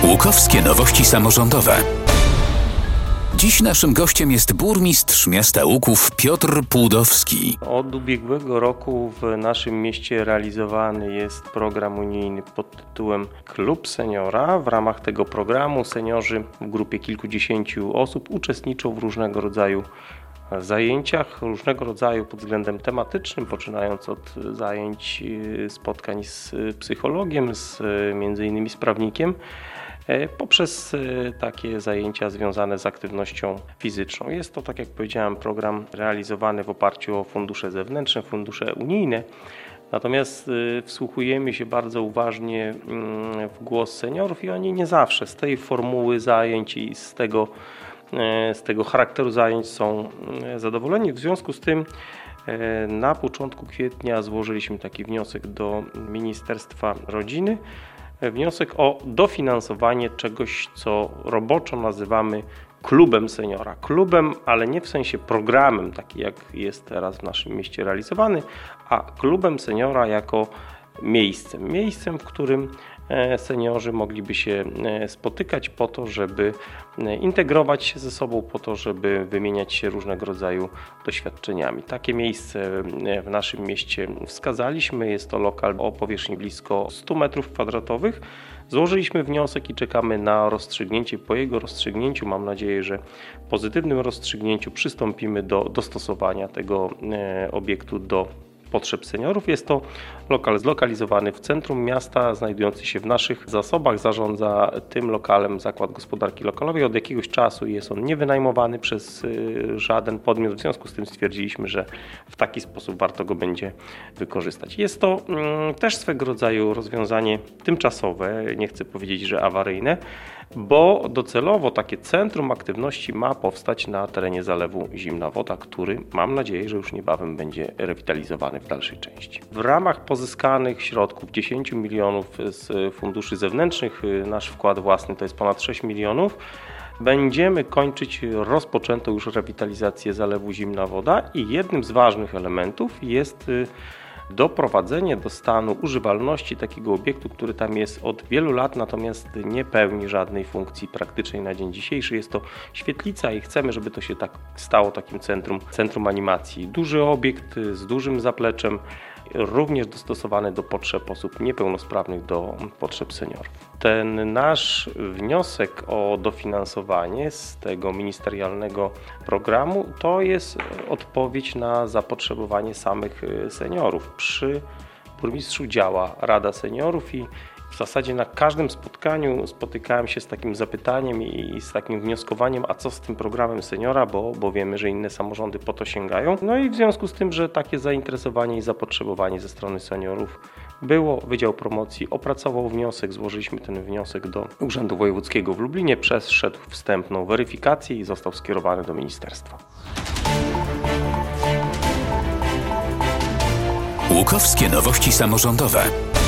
Łukowskie nowości samorządowe. Dziś naszym gościem jest burmistrz miasta Łuków Piotr Pułdowski. Od ubiegłego roku w naszym mieście realizowany jest program unijny pod tytułem Klub Seniora. W ramach tego programu seniorzy w grupie kilkudziesięciu osób uczestniczą w różnego rodzaju zajęciach, różnego rodzaju pod względem tematycznym, poczynając od zajęć, spotkań z psychologiem, między innymi z prawnikiem, poprzez takie zajęcia związane z aktywnością fizyczną. Jest to, tak jak powiedziałem, program realizowany w oparciu o fundusze zewnętrzne, fundusze unijne. Natomiast wsłuchujemy się bardzo uważnie w głos seniorów i oni nie zawsze z tej formuły zajęć i z tego charakteru zajęć są zadowoleni. W związku z tym na początku kwietnia złożyliśmy taki wniosek do Ministerstwa Rodziny. Wniosek o dofinansowanie czegoś, co roboczo nazywamy klubem seniora. Klubem, ale nie w sensie programem, taki jak jest teraz w naszym mieście realizowany, a klubem seniora jako miejscem, w którym seniorzy mogliby się spotykać po to, żeby integrować się ze sobą, po to, żeby wymieniać się różnego rodzaju doświadczeniami. Takie miejsce w naszym mieście wskazaliśmy. Jest to lokal o powierzchni blisko 100 m2. Złożyliśmy wniosek i czekamy na rozstrzygnięcie. Po jego rozstrzygnięciu, mam nadzieję, że pozytywnym rozstrzygnięciu, przystąpimy do dostosowania tego obiektu do potrzeb seniorów. Jest to lokal zlokalizowany w centrum miasta, znajdujący się w naszych zasobach. Zarządza tym lokalem Zakład Gospodarki Lokalowej. Od jakiegoś czasu jest on niewynajmowany przez żaden podmiot. W związku z tym stwierdziliśmy, że w taki sposób warto go będzie wykorzystać. Jest to też swego rodzaju rozwiązanie tymczasowe, nie chcę powiedzieć, że awaryjne, bo docelowo takie centrum aktywności ma powstać na terenie zalewu Zimna Woda, który mam nadzieję, że już niebawem będzie rewitalizowany w dalszej części. W ramach pozyskanych środków 10 milionów z funduszy zewnętrznych, nasz wkład własny to jest ponad 6 milionów, będziemy kończyć rozpoczętą już rewitalizację zalewu Zimna Woda i jednym z ważnych elementów jest doprowadzenie do stanu używalności takiego obiektu, który tam jest od wielu lat, natomiast nie pełni żadnej funkcji praktycznej na dzień dzisiejszy. Jest to świetlica i chcemy, żeby to się tak stało takim centrum animacji. Duży obiekt z dużym zapleczem, również dostosowany do potrzeb osób niepełnosprawnych, do potrzeb seniorów. Ten nasz wniosek o dofinansowanie z tego ministerialnego programu to jest odpowiedź na zapotrzebowanie samych seniorów. Przy burmistrzu działa Rada Seniorów i w zasadzie na każdym spotkaniu spotykałem się z takim zapytaniem i z takim wnioskowaniem, a co z tym programem seniora, bo wiemy, że inne samorządy po to sięgają. No i w związku z tym, że takie zainteresowanie i zapotrzebowanie ze strony seniorów było, Wydział Promocji opracował wniosek, złożyliśmy ten wniosek do Urzędu Wojewódzkiego w Lublinie, przeszedł wstępną weryfikację i został skierowany do ministerstwa. Łukowskie nowości samorządowe.